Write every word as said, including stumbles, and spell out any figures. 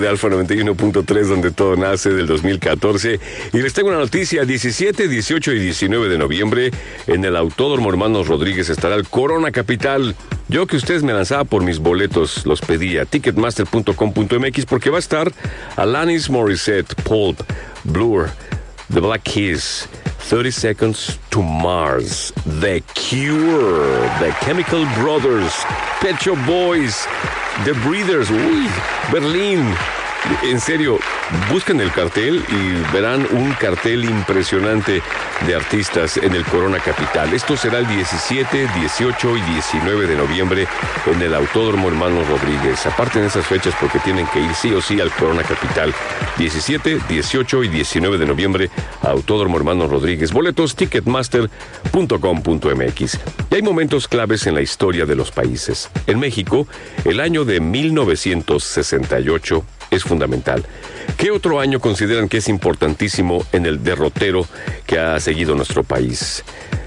de Alfa noventa y uno punto tres, donde todo nace, del dos mil catorce. Y les tengo una noticia: diecisiete, dieciocho y diecinueve de noviembre en el Autódromo Hermanos Rodríguez estará el Corona Capital. Yo, que ustedes me lanzaba por mis boletos, los pedía, ticketmaster punto com punto m x, porque va a estar Alanis Morissette, Pulp, Blur, The Black Keys, thirty seconds to Mars, The Cure, The Chemical Brothers, Pet Shop Boys, The Breeders, uy, Berlín. En serio, busquen el cartel y verán un cartel impresionante de artistas en el Corona Capital. Esto será el diecisiete, dieciocho y diecinueve de noviembre en el Autódromo Hermanos Rodríguez. Aparten esas fechas porque tienen que ir sí o sí al Corona Capital. diecisiete, dieciocho y diecinueve de noviembre, Autódromo Hermanos Rodríguez. Boletos, ticketmaster punto com punto m x. Y hay momentos claves en la historia de los países. En México, el año de mil novecientos sesenta y ocho es fundamental. ¿Qué otro año consideran que es importantísimo en el derrotero que ha seguido nuestro país?